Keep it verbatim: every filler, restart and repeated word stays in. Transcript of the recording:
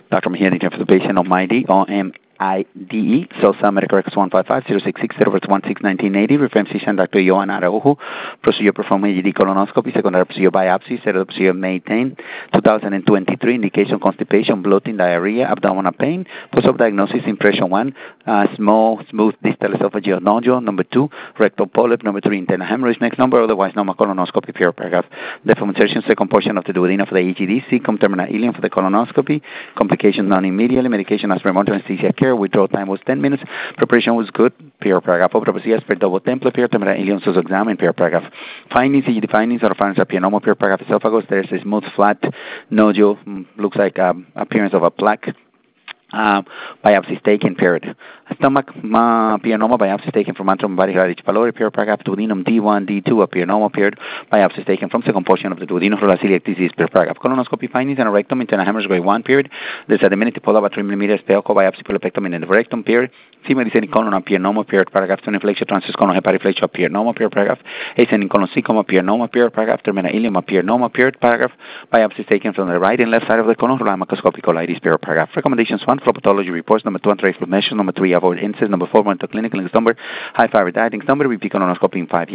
Doctor Mahidi for the patient of MIDE, O M I D E, SOSA Medical Records one five five zero six six zero one six nineteen eighty, reference physician Doctor Johan Araujo, procedure performed E D colonoscopy, secondary procedure biopsy, setup procedure May tenth, two thousand twenty-three, indication constipation, bloating, diarrhea, abdominal pain, post-op diagnosis, impression one, uh, small, smooth distal esophageal nodule, number two, rectal polyp, number three, internal hemorrhage, next number, otherwise normal colonoscopy, pure paragraph. Deformation, second portion of the duodenum for the H E D C, terminal ileum for the colonoscopy, complications non-immediately, medication as remote anesthesia care, withdrawal time was ten minutes, preparation was good, pure paragraph. Opera per double temple, pure terminal ileum sus examen, pure paragraph. Findings, E G D findings are found as pianoma, pure paragraph esophagus, there's a smooth flat nodule, looks like um, appearance of a plaque. Uh, biopsy taken, period. Stomach, uh, pianoma, biopsy taken from antrum body H. pylori, period, paragraph, duodenum D one, D two, a pianoma, period, biopsy taken from second portion of the duodenum for celiac disease, period, paragraph. Colonoscopy findings and a rectum, internal hemorrhage, grade one, period. There's a diminutive pull-up at three millimeters, pelco, biopsy, polypectomy in the rectum, period. Female descending colon, a pianoma, period, paragraph, twin inflection, transverse colon, hepatiflexion, a pianoma, period, paragraph. Ascending colon, cecum, a pianoma, period, paragraph, terminal ileum, a pianoma, period, paragraph. Biopsy taken from the right and left side of the colon, macroscopic colitis, period, paragraph. Recommendations one, flow pathology reports. Number two, anti-inflammation. Number three, avoid incest. Number four, monitor clinical. Number high fiber dieting. Number repeat colonoscopy in five years.